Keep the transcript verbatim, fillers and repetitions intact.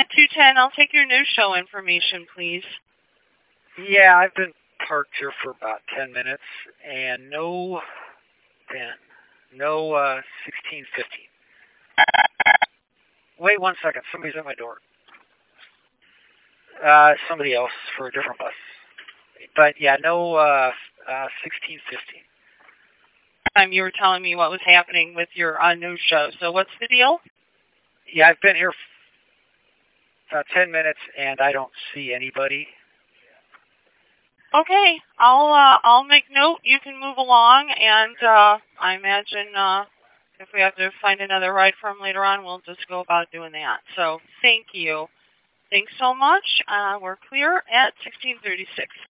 two ten, I'll take your no-show information, please. Yeah, I've been parked here for about ten minutes, and no, ten, no uh, sixteen fifteen. Wait one second, somebody's at my door. Uh, somebody else for a different bus. But yeah, no uh, uh, sixteen fifteen. Um, you were telling me what was happening with your uh, no-show. So what's the deal? Yeah, I've been here about ten minutes, and I don't see anybody. Okay, I'll uh, I'll make note. You can move along, and uh, I imagine uh, if we have to find another ride for him later on, we'll just go about doing that. So thank you. Thanks so much. Uh, we're clear at sixteen thirty-six.